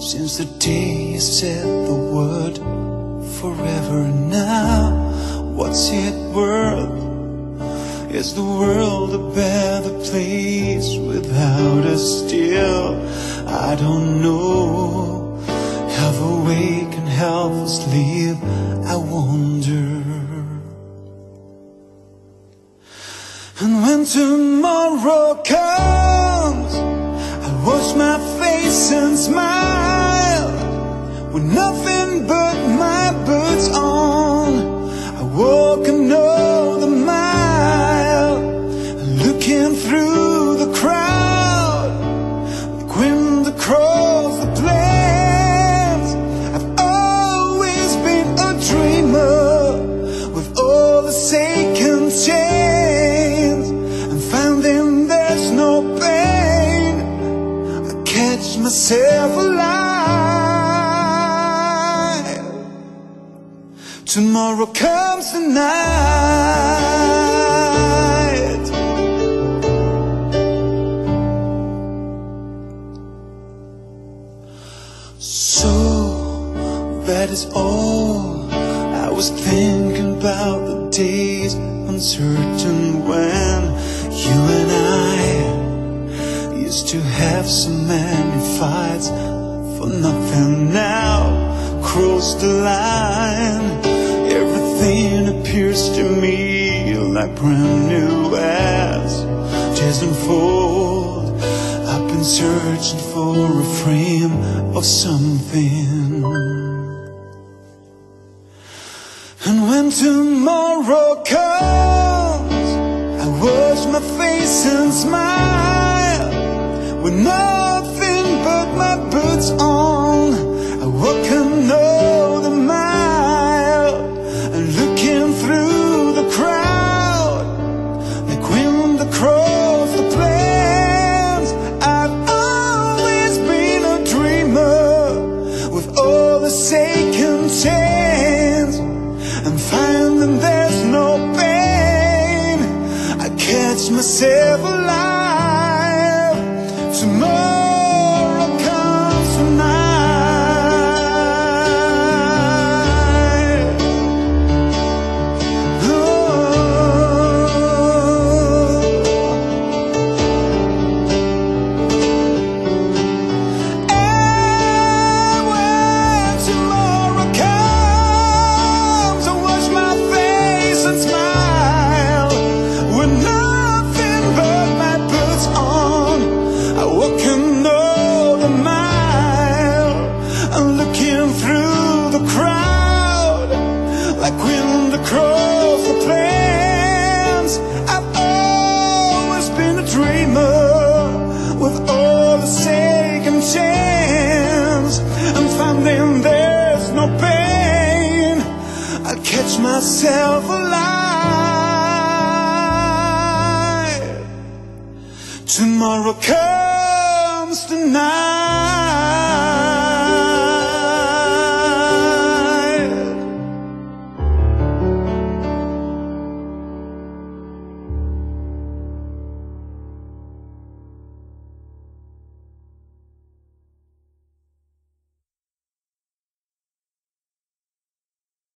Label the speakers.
Speaker 1: Since the day you said the word forever, now what's it worth? Is the world a better place without us still? I don't know. Half awake and half asleep, I wonder. And when tomorrow comes, I wash my face and smile, with nothing but my boots on. I walk another mile, looking through the crowd, like wind across the plains. I've always been a dreamer, with all the second chains, and finding there's no pain. I catch myself alive. Tomorrow comes the night. So that is all. I was thinking about the days uncertain when you and I used to have so many fights for nothing. Now cross the line, everything appears to me like brand new as just unfold. I've been searching for a frame of something. And when tomorrow comes, I wash my face and smile, with nothing but my boots on. I walk another mile, and looking through the crowd, like wind across the plains. I've always been a dreamer, with all the second chains, and finding there's no pain. I catch myself alive. Tomorrow comes tonight. Oh. And when tomorrow comes, I wash my face and smile, with nothing but my boots on. I walk another mile, and looking through the crowd, like wind across the plains. I've always been a dreamer, with all the second chance, and finding there's no pain. I'll catch myself